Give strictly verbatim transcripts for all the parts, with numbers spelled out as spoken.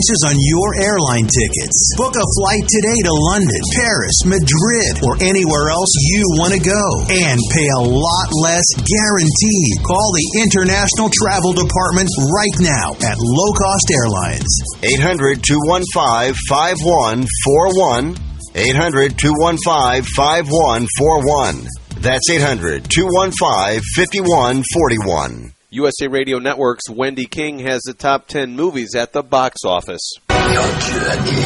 Prices on your airline tickets. Book a flight today to London, Paris, Madrid, or anywhere else you want to go. And pay a lot less guaranteed. Call the International Travel Department right now at Low Cost Airlines. eight hundred, two one five, five one four one. eight hundred, two one five, five one four one. That's eight hundred, two one five, five one four one. U S A Radio Network's Wendy King has the top ten movies at the box office. Your journey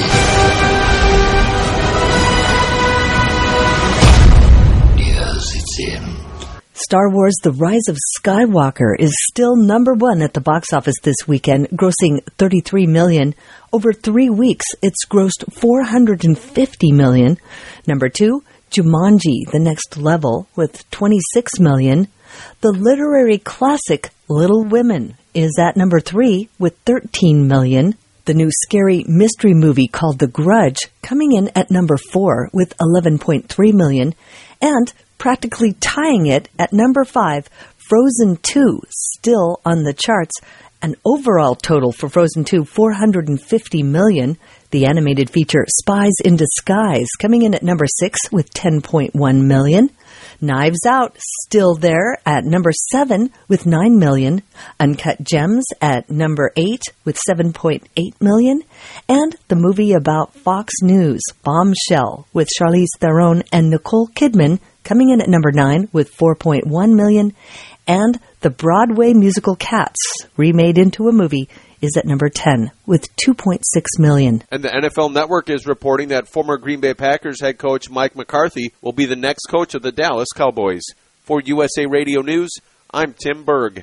nears its end. Star Wars The Rise of Skywalker is still number one at the box office this weekend, grossing thirty-three million dollars. Over three weeks, it's grossed four hundred fifty million dollars. Number two, Jumanji, The Next Level, with twenty-six million dollars. The literary classic Little Women is at number three with thirteen million dollars. The new scary mystery movie called The Grudge coming in at number four with eleven point three million dollars. And practically tying it at number five, Frozen two, still on the charts. An overall total for Frozen two, four hundred fifty million dollars. The animated feature Spies in Disguise coming in at number six with ten point one million dollars. Knives Out still there at number seven with nine million dollars. Uncut Gems at number eight with seven point eight million dollars. And the movie about Fox News, Bombshell, with Charlize Theron and Nicole Kidman coming in at number nine with four point one million dollars. And the Broadway musical Cats, remade into a movie, is at number ten with two point six million dollars. And the N F L Network is reporting that former Green Bay Packers head coach Mike McCarthy will be the next coach of the Dallas Cowboys. For U S A Radio News, I'm Tim Berg.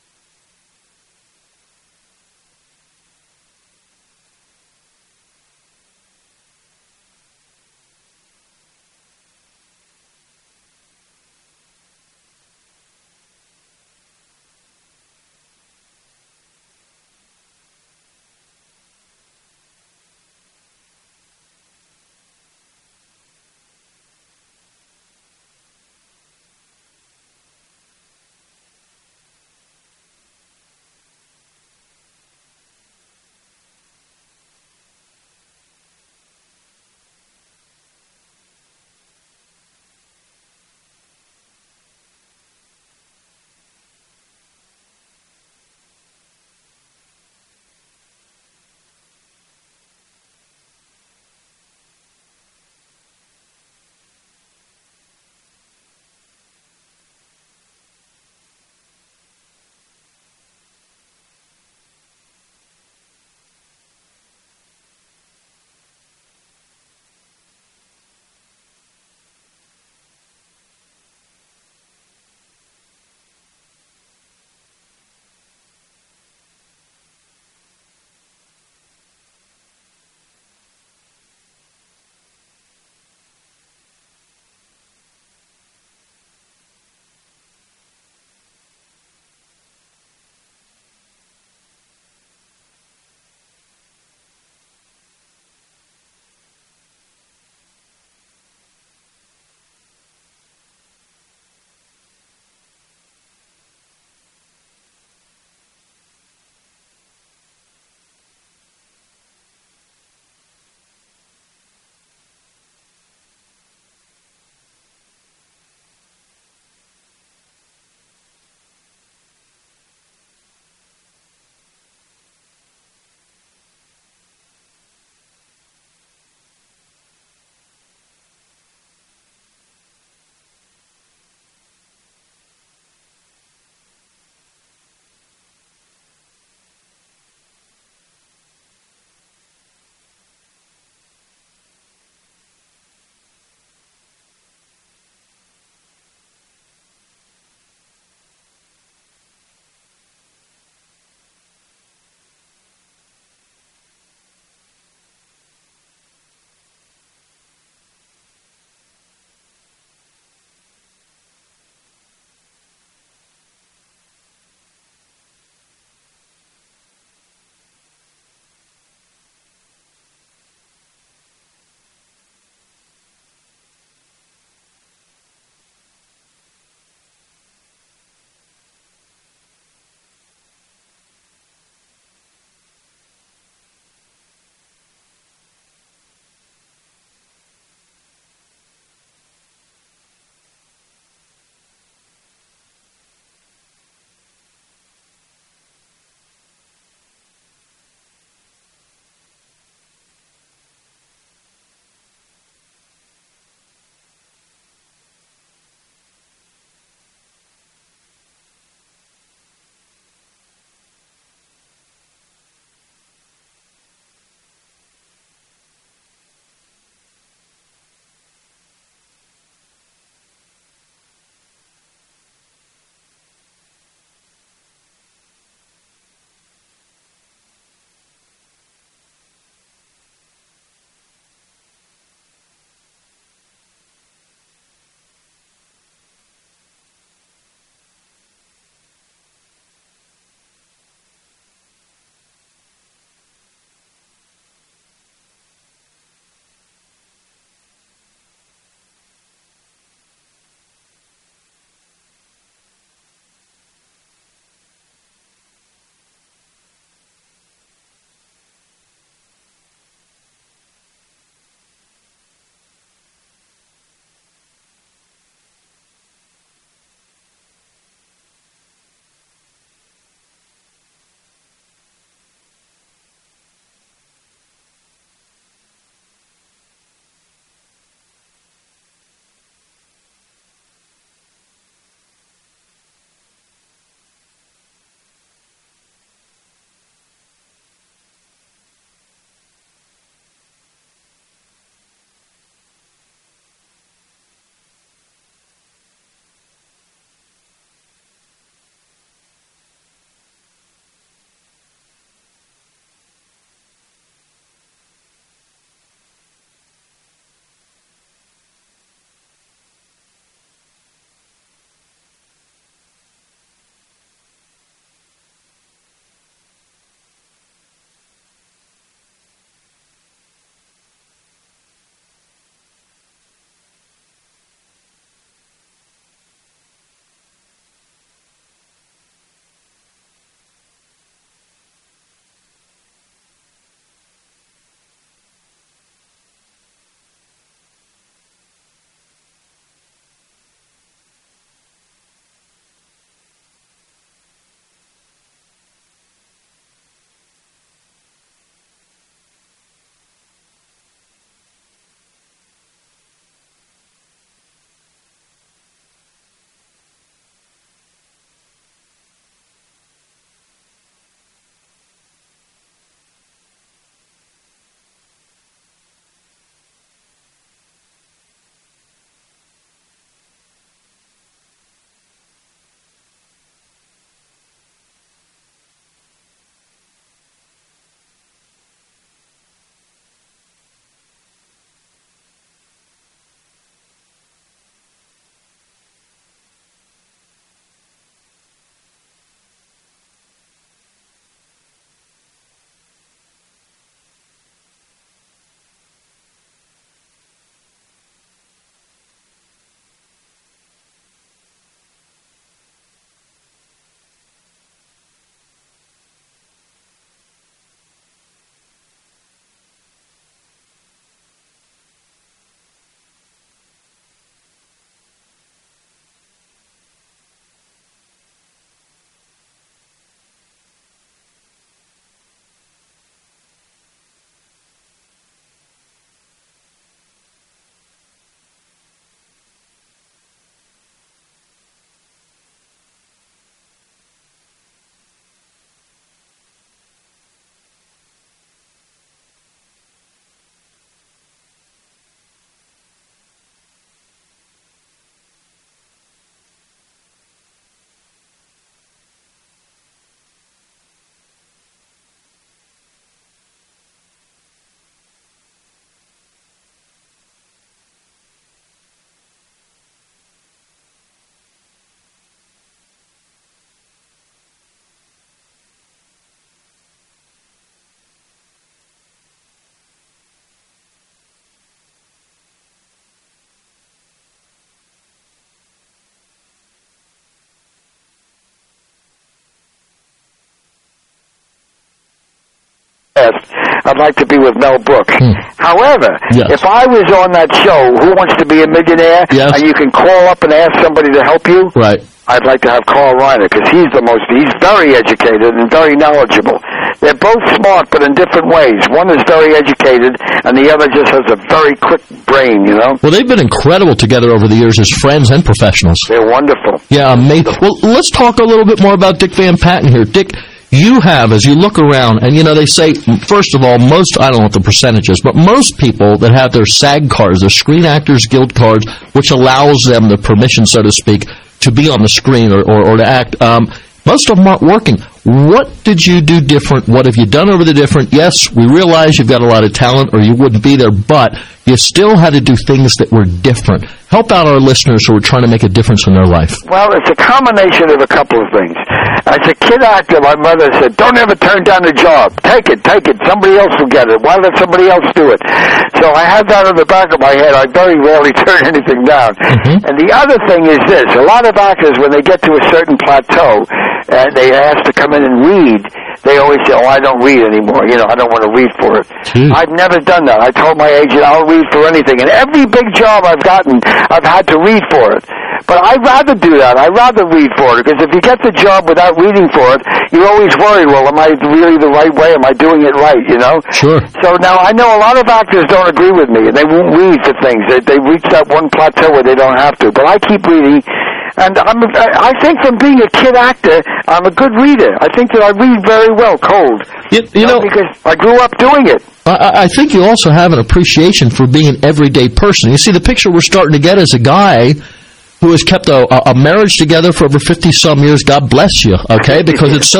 past, I'd like to be with Mel Brooks. Hmm. However, Yes. if I was on that show, Who Wants to Be a Millionaire, Yes. and you can call up and ask somebody to help you, Right. I'd like to have Carl Reiner, because he's the most, he's very educated and very knowledgeable. They're both smart, but in different ways. One is very educated, and the other just has a very quick brain, you know? Well, they've been incredible together over the years as friends and professionals. They're wonderful. Yeah, amazing. Well, let's talk a little bit more about Dick Van Patten here. Dick, you have, as you look around, and, you know, they say, first of all, most, I don't know what the percentage is, but most people that have their SAG cards, their Screen Actors Guild cards, which allows them the permission, so to speak, to be on the screen or, or, or to act, um, most of them aren't working. What did you do different? What have you done over the different? Yes, we realize you've got a lot of talent or you wouldn't be there, but you still had to do things that were different. Help out our listeners who are trying to make a difference in their life. Well, it's a combination of a couple of things. As a kid actor, my mother said, don't ever turn down a job. Take it, take it. Somebody else will get it. Why let somebody else do it? So I had that in the back of my head. I very rarely turn anything down. Mm-hmm. And the other thing is this. A lot of actors, when they get to a certain plateau, and they ask to come in and read, they always say, oh, I don't read anymore. You know, I don't want to read for it. Jeez. I've never done that. I told my agent, I'll read for anything. And every big job I've gotten, I've had to read for it. But I'd rather do that. I'd rather read for it. Because if you get the job without reading for it, you're always worried, well, am I really the right way? Am I doing it right, you know? Sure. So now I know a lot of actors don't agree with me, and they won't read for things. They, they reach that one plateau where they don't have to. But I keep reading. And I'm, I think from being a kid actor, I'm a good reader. I think that I read very well cold. You, you know, because I grew up doing it. I, I think you also have an appreciation for being an everyday person. You see, the picture we're starting to get is a guy who has kept a, a marriage together for over fifty-some years. God bless you, okay? Because it's so